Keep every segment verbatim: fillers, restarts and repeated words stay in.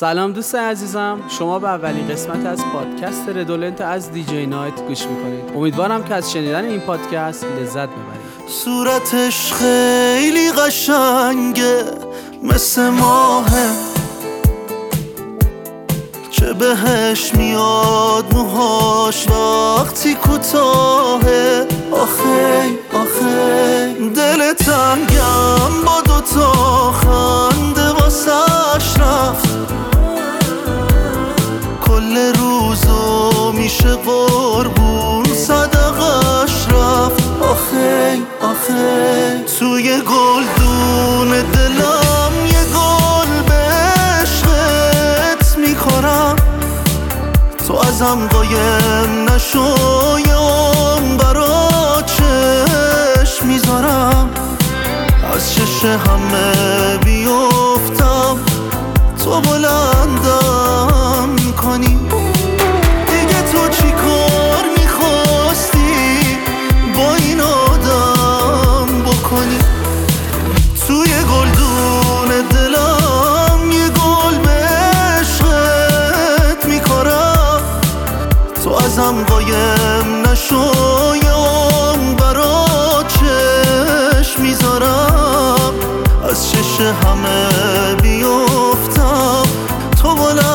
سلام دوست عزیزم، شما به اولین قسمت از پادکست ردولنت از دیجی نایت گوش میکنید. امیدوارم که از شنیدن این پادکست لذت ببرید. صورتش خیلی قشنگه مثل ماهه، چه بهش میاد موهاش وقتی کوتاهه. آخه آخه دل تنگم با دوتا خنده واسش رفت، کل روزو میشه قربون صدقش رفت. آخه آخه توی گلدون دلم یه گل به عشقت میکنم، تو ازم قایم نشو یام برا چشم میذارم، از چش همه بیفتم تو بلندم میکنی. دیگه تو چی کار میخواستی با این آدم بکنی؟ توی گلدون دلم یه گل به عشقت میکارم، تو ازم قایم نشو یام برا چشم میذارم، از چش همه بیفتم تو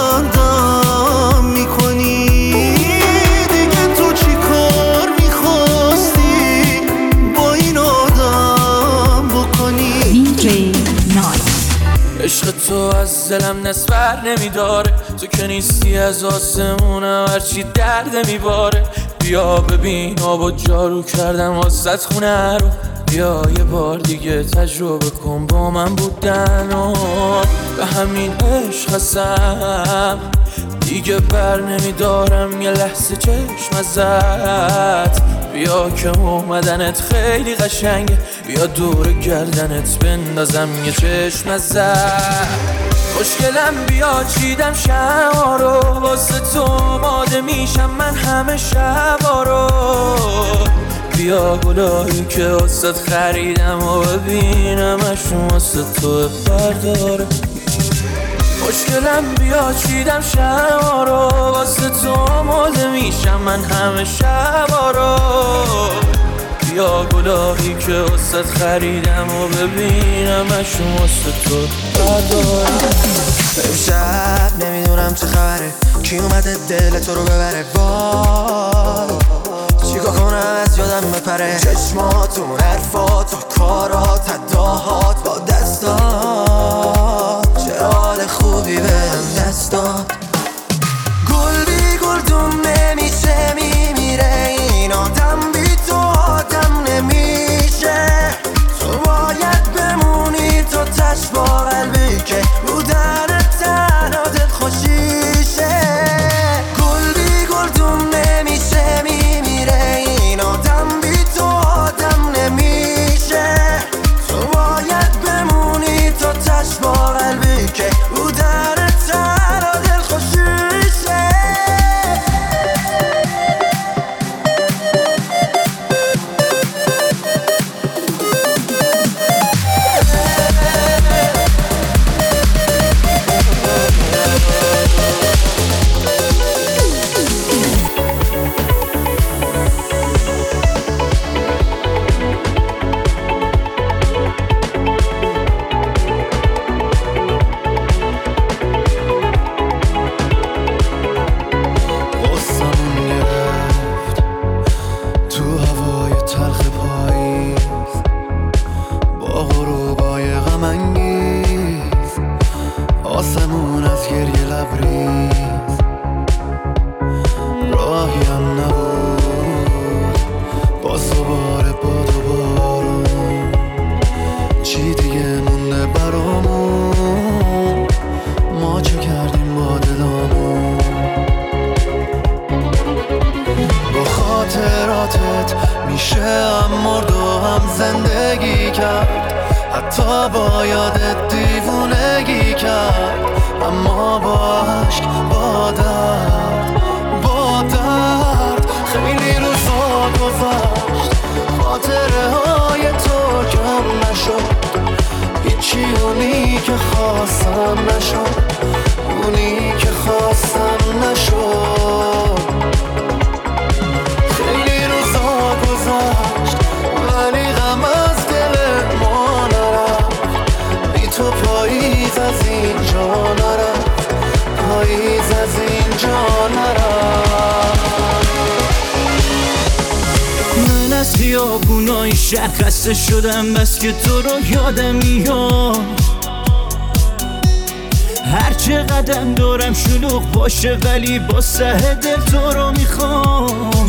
بلندم میکنی. دیگه تو چی کار میخواستی با این آدم بکنی؟ دیجی نایت. عشق تو از دلم نسبر نمیداره، تو که نیستی از آسمونم هرچی درد میباره. بیا ببین آبا جارو کردم واسط خونه رو، بیا یه بار دیگه تجربه کن با من بودن و به همین عشق هستم دیگه بر نمیدارم یه لحظه چشم ازت. بیا که اومدنت خیلی قشنگه، بیا دور گردنت بندازم یه چشم ازت. خوشگلم بیا چیدم شما رو، واسه تو آماده میشم من همه شبا رو. بیا گلایی که واسه خریدم و ببینمشون واسه تو برداره. خوشگلم بیا چیدم شما رو، واسه تو آماده میشم من همه شبا رو. بیا گلایی که واسه خریدم و ببینمشون واسه تو برداره. امشب نمیدونم چه خبره، کی اومده دل تو رو ببره. وای چیکار کنم از یادم بپره، چشماتون، حرفات، کارات، اداهات با دستات، چه حال خوبی بهم دست داد. گل بی گلدون نمیشه میمیره، این آدم بی تو آدم نمیشه. تو باید بمونی تو تش با قلبی که بودن تنها دل خوشیشه. گل بی گلدون نمیشه میمیره، این آدم بی تو آدم نمیشه. تو باید بمونی تو تش با قلبی که بودن تنها دل خوشیشه. حتی با یادت دیوونگی کرد، اما با عشق با درد با درد خیلی روزا گذشت، خاطره های تو کم نشد، هیچی اونی که خواستم نشد، اونی خواستم نشد. خیلی روزا گذشت ولی غم از دل ما نرفت. بی تو پاییز از اینجا نرفت، پاییز از اینجا نرفت. من از خیابونای شهر خسته شدم، بس که تو رو یادم میاد. هر چه قدم دارم شلوغ باشه ولی با سه دل تو رو میخوام.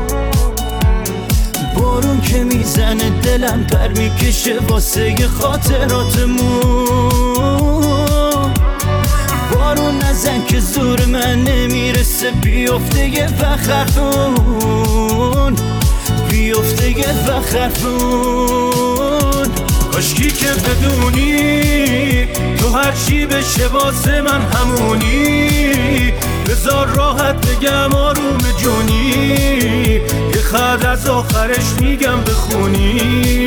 بارون که میزنه دلم پر میکشه واسه خاطراتمون. بارون نزن که زور من نمیرسه، بیفته یه فخرتون، بیفته یه فخرتون. کاشکی که بدونی تو هرچی بشه واسه من همونی. بذار راحت بگم آروم جونی، یه خط از آخرش میگم بخونی.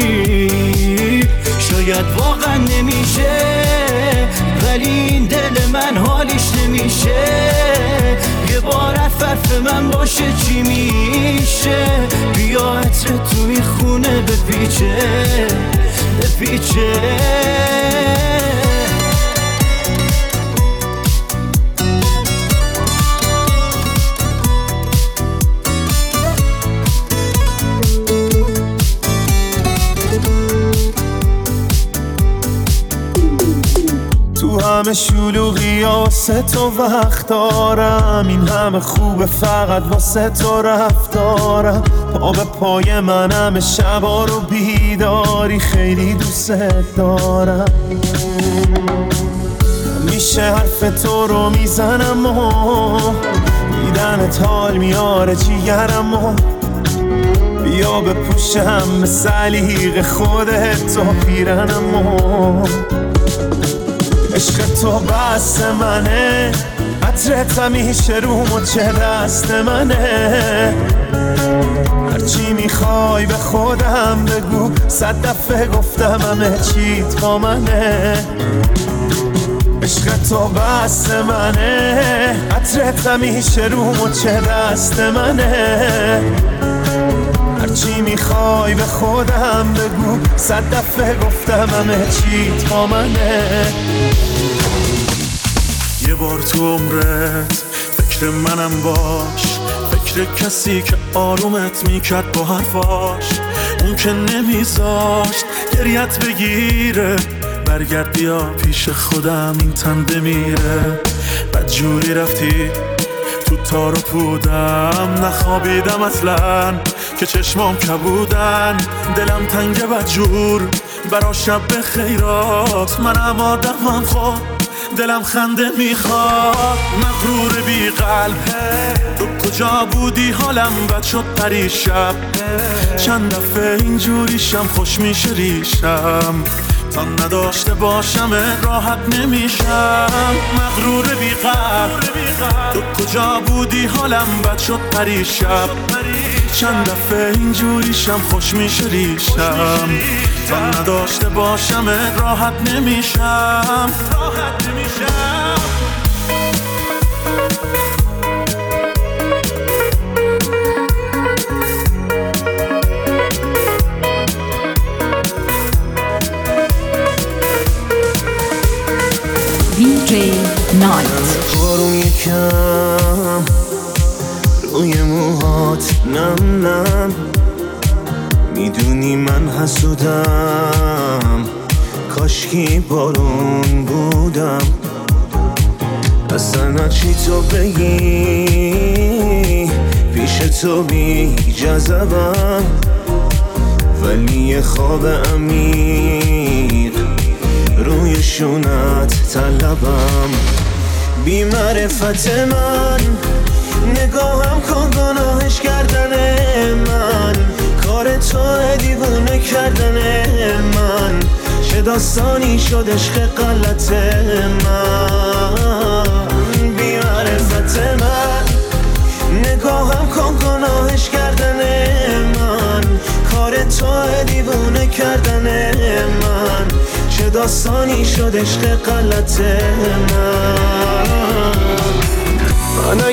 شاید واقعا نمیشه ولی این دل من حالیش نمیشه. یه بار حرف من باشه چی میشه؟ بیا عطر توی خونه بپیچه بپیچه. تو همه شلوغی واسه تو وقت دارم، این همه خوبه فقط واسه تو رفتارم. پا به پای من همه شبا رو بیداری، خیلی دوست دارم. میشه حرف تو رو میزنم و میدنت حال میاره جیگرم و بیا بپوشم به سلیق خودت تو پیرنم و عشق تو بس منه، عطرت همیشه رو مچ دست منه. هرچی میخوای به خودم بگو، صد دفعه گفتم همه چیت با منه. عشق تو بس منه، عطرت همیشه رو مچ دست منه. هرچی میخوای به خودم بگو، صد دفعه گفتم همه چیت با منه. یه بار تو عمرت فکر منم باش، فکر کسی که آرومت میکرد با حرفاش. اون که نمیذاشت گریت بگیره، برگرد بیا پیش خودم این تن بمیره. بدجوری رفتی تو تار و پودم، نخوابیدم اصلا که چشمام کبودن. دلم تنگ بدجور برا شب خیرات، منم آدمم خود دلم خنده میخواد. مغرور بی قلب تو کجا بودی؟ حالم بد شد پریشب، چند دفعه اینجوریشم خوش میشه ریشم. تا نداشته باشم راحت نمیشم. مغرور بی قلب تو کجا بودی؟ حالم بد شد پریشب، چند دفعه اینجوریشم خوش میشه ریشم. تا نداشته باشم راحت نمیشم، راحت نمیشم. دی جی نایت. آروم یکم روی موهات نم نم، میدونی من حسودم، کاشکی بارون بودم. اصلا چی تو بگی پیش تو بی جذبم، ولی یه خواب عمیق روی شونت طلبم. بی معرفت من نگاهم کن گناهش کردن من، کار تو دیوونه کردن من. چه داستانی شد عشق غلط من. بی معرفت من نگاهم کن گناهش کردن من، کار تو دیوونه کردن من. چه داستانی شد عشق غلط من.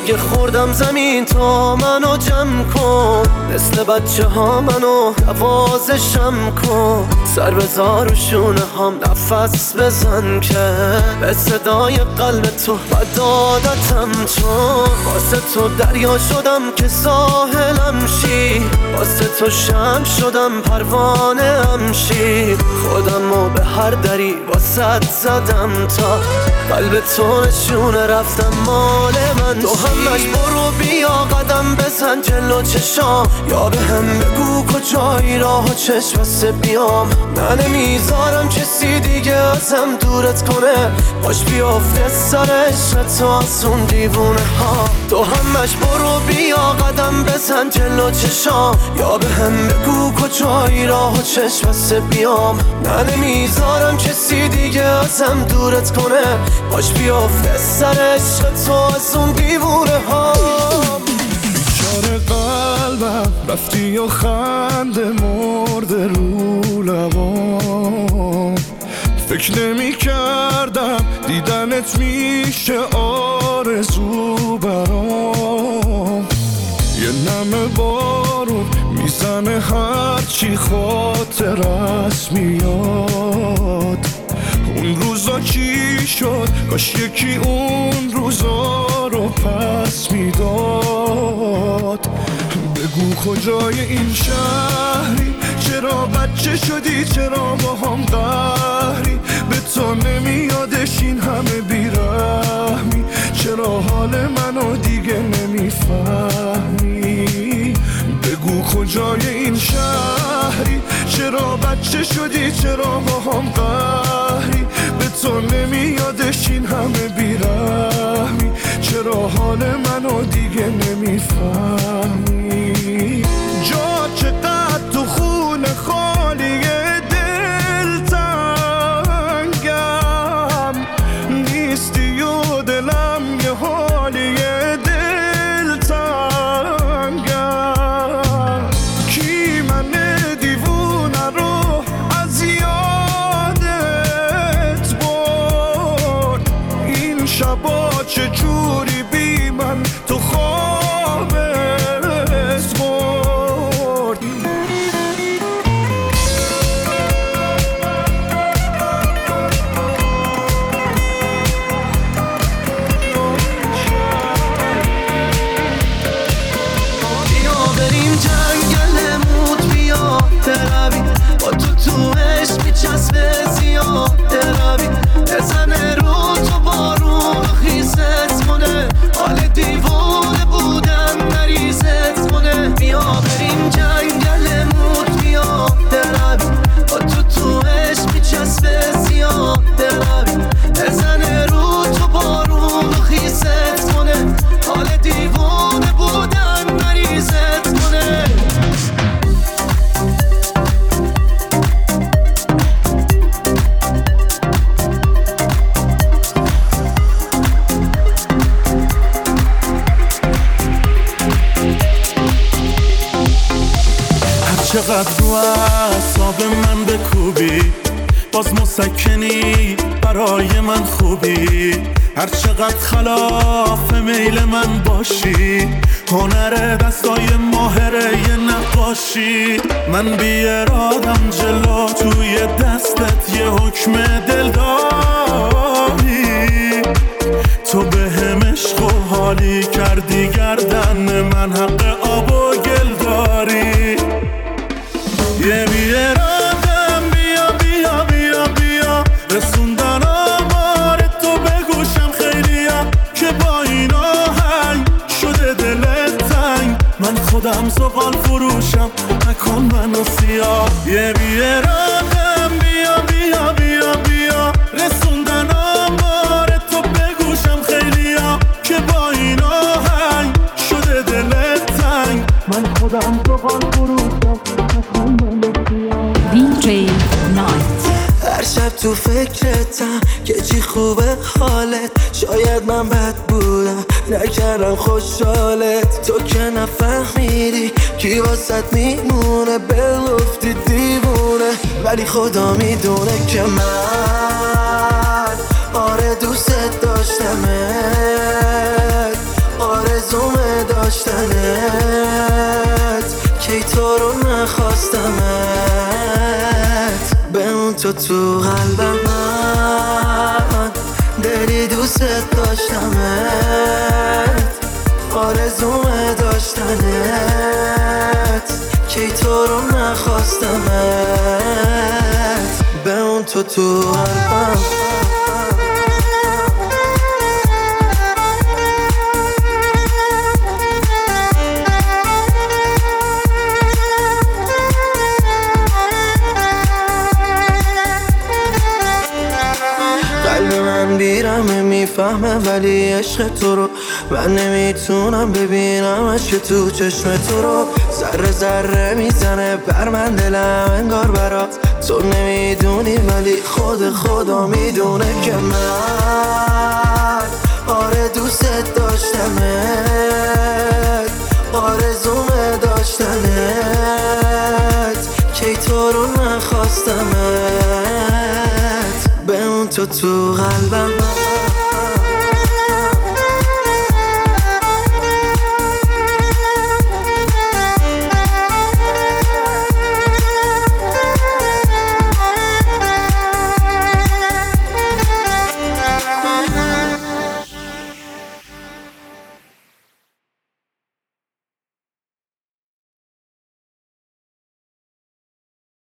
اگه خوردم زمین تا منو جمع کن، مثل بچه ها منو نوازشم کن، سر بذار و شونه هم نفس بزن که به صدای قلب تو بدادتم، چون واسه تو دریا شدم که ساحلم شی، واسه تو شم شدم پروانه هم شی، خودم رو به هر دری واسه زدم تا قلب تو نشونه رفتم مال من. تو همش برو بیا قدم بزن جلو چشام، یا به هم بگو کجایی راه و چشم بسته بیام، من نمیذارم کسی دیگه ازم دورت کنه، باش بیافته سر عشق تو از اون دیوونه ها. تو همش برو بیا قدم بزن جلو چشام، یا به هم بگو کجایی راه و چشم بسته بیام، من نمیذارم کسی دیگه ازم دورت کنه، باش بیافته سر عشق تو از اون دیوونه ها. بیچاره قلبم رفتی و خنده مرده رو لبام، فکر نمی کردم دیدنت میشه آرزو برام، یه نم بارون میزنه هرچی خاطر است میاد، اون روزا چی شد کاش یکی اون روزا رو پس میداد. بگو کجای این شهری، چرا بچه شدی، چرا با هم قهری، به تو نمیادش این همه بیرحمی، چرا حال منو دیگه نمیفهمی. بگو کجای این شهری، چرا بچه شدی، چرا با هم قهری، به تو نمیادش این همه بیرحمی، چرا حال منو دیگه نمیفهمی. جا چقدر تو خون خالی دلتنگم، نیستی و دلم یه حالی دلتنگم، کی من دیوونه رو از یادت برد، این شبا چجوری بی من تو خوابت برد. بیا بریم جنگل موت، بیا برویم با تو تو عشق میچسبه زیاده رویم، بزنه رو تو بارون و خیست کنه، حال دیوونه بودن مریضت کنه. بیا بریم جنگل موت، بیا برویم با تو تو عشق میچسبه زیاده رویم، بزنه رو تو بارون و خیست کنه، حال دیوونه بودن مریضت کنه. چقدر رو اعصاب من بکوبی، باز مسکنی برای من خوبی، هر چقدر خلاف میل من باشی، هنر دستای ماهره یه نقاشی، من بی ارادم جلو توی دستت یه حکم دل داری، تو به هم عشق و حالی کردی گردن من، حق آب و گل داری، یه بی ارادم بیا بیا بیا بیا، رسوندن آمار تو بگوشم خیلیا، که با این آهنگ شده دلت تنگ، من خودم زغال فروشم نکن منو سیاه. یه بی ارادم بیا بیا بیا بیا، رسوندن آمار تو بگوشم خیلیا، که با این آهنگ شده دلت تنگ، من خودم زغال فروشم نکن منو سیاه. دی جی نایت. هر شب تو فکرتم که چی خوبه حالت، شاید من بد بودم نکردم خوشحالت، تو که نفهمیدی کی واسط میمونه، بلفتی دیوونه، ولی خدا میدونه که من آره دوست داشتمت، آرزو داشتنت کی تو رو نخواستمت بمون تو تو قلبم من دلی دوست داشتمت آرزومه داشتنت کی تو رو نخواستمت بمون تو تو قلبم قلب من بیرمه میفهمه ولی عشق تو رو من نمیتونم ببینمش که تو چشم تو رو ذره ذره میزنه بر من دلم انگار برات تو نمیدونی ولی خود خدا میدونه که من آره دوست داشتمت آرزومه داشتنت کی تو رو نخواستمت بمون تو تو قلبم